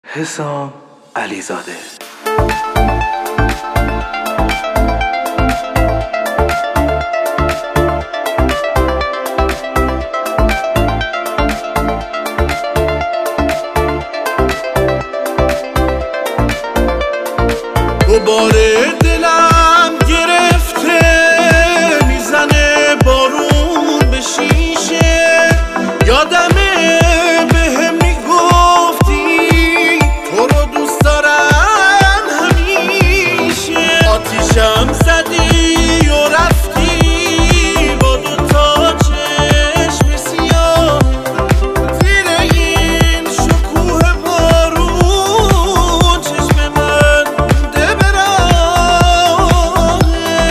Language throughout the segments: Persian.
حسام علیزاده. دوباره دلم گرفته میزنه بارون به شیشه. یادمه بهم میگفتی تو رو دوست دارم همیشه. آتیشم زدی و رفتی با دوتا چشم سیاه زیر این شکوه بارون. چشم من مونده به راهه.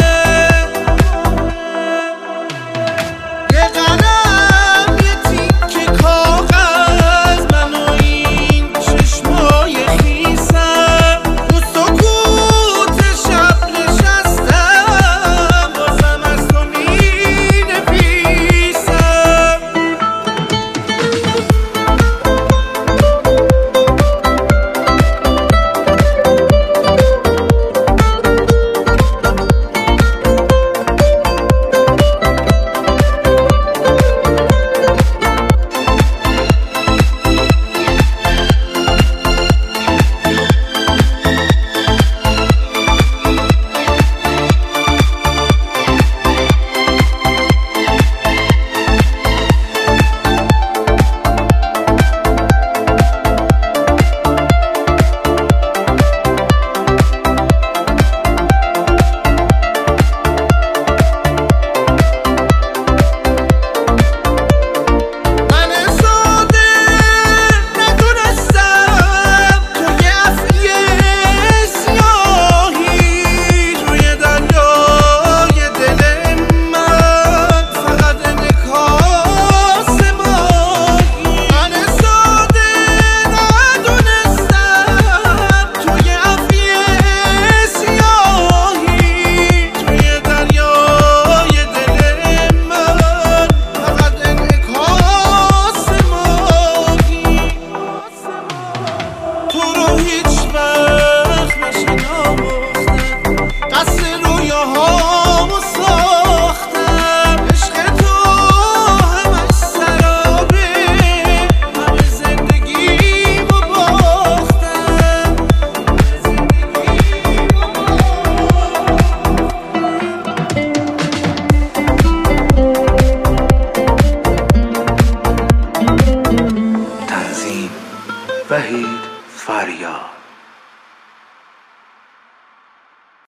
یه قلم یه تیکه کاغذ من و این چشمای خیسم تو سکوت شب نشستم بازم از تو مینویسم. وحید فریاد.